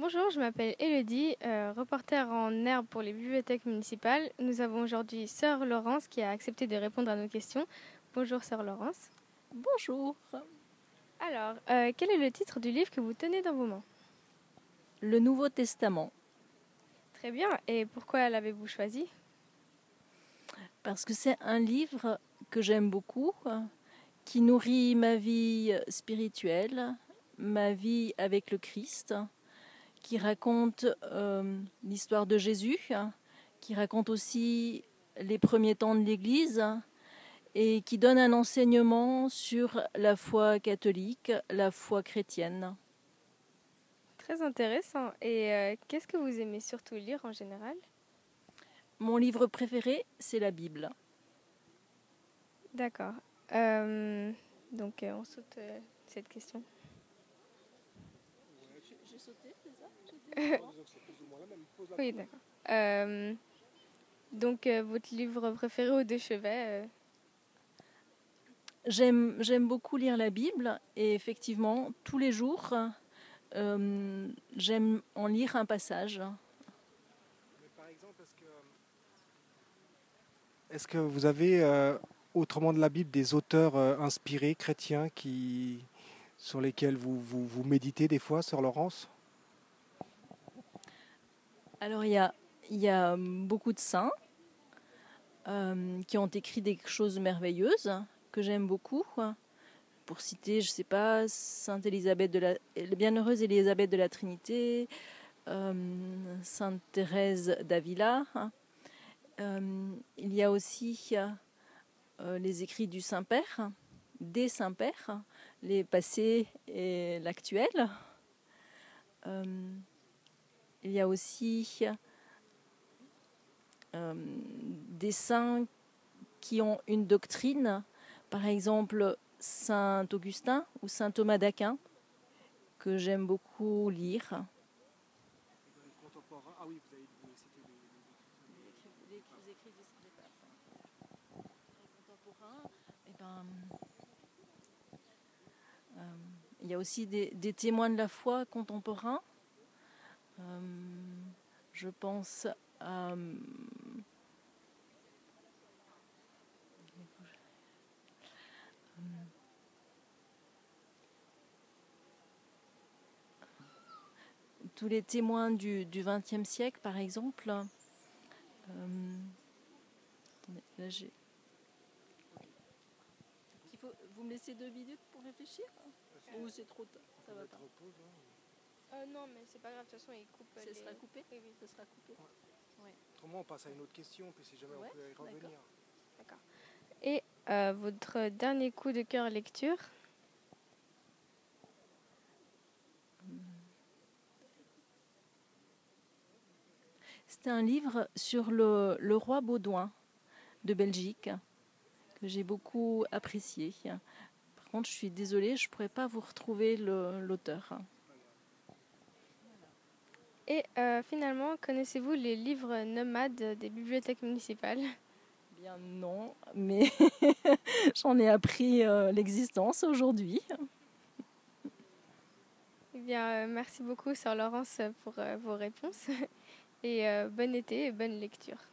Bonjour, je m'appelle Elodie, reporter en herbe pour les bibliothèques municipales. Nous avons aujourd'hui Sœur Laurence qui a accepté de répondre à nos questions. Bonjour Sœur Laurence. Bonjour. Alors, quel est le titre du livre que vous tenez dans vos mains? Le Nouveau Testament. Très bien, et pourquoi l'avez-vous choisi? Parce que c'est un livre que j'aime beaucoup, qui nourrit ma vie spirituelle, ma vie avec le Christ, qui raconte l'histoire de Jésus, qui raconte aussi les premiers temps de l'Église et qui donne un enseignement sur la foi catholique, la foi chrétienne. Très intéressant. Et qu'est-ce que vous aimez surtout lire en général? Mon livre préféré, c'est la Bible. D'accord. Donc, on saute cette question. J'ai sauté, c'est ça? Oui, d'accord. Donc, votre livre préféré au de chevet? J'aime beaucoup lire la Bible et effectivement, tous les jours, j'aime en lire un passage. Mais par exemple, est-ce que vous avez, autrement de la Bible, des auteurs inspirés, chrétiens, sur lesquels vous méditez des fois, Sœur Laurence? Alors il y a beaucoup de saints qui ont écrit des choses merveilleuses que j'aime beaucoup. Pour citer, je ne sais pas, Sainte Élisabeth Bienheureuse Élisabeth de la Trinité, Sainte Thérèse d'Avila. Il y a aussi les écrits du Saint-Père, des Saints-Pères, les passés et l'actuel. Il y a aussi des saints qui ont une doctrine, par exemple Saint Augustin ou Saint Thomas d'Aquin, que j'aime beaucoup lire. Contemporains. Ah oui, vous avez cité Les écrits des papes. Contemporains, il y a aussi des témoins de la foi contemporains. Je pense à tous les témoins du XXe siècle, par exemple. Là, vous me laissez 2 minutes pour réfléchir? Ou c'est trop tard? Ça va pas. Non, mais c'est pas grave, de toute façon, il coupe. Ça sera coupé? Oui, oui. Ça sera coupé. Ouais. Autrement, on passe à une autre question, puis si jamais on peut y revenir. D'accord. Et votre dernier coup de cœur lecture? C'était un livre sur le roi Baudouin de Belgique que j'ai beaucoup apprécié. Par contre, je suis désolée, je ne pourrais pas vous retrouver l'auteur. Et finalement, connaissez-vous les livres nomades des bibliothèques municipales? Bien non, mais j'en ai appris l'existence aujourd'hui. Eh bien, merci beaucoup, Sœur Laurence, pour vos réponses. Et bon été et bonne lecture.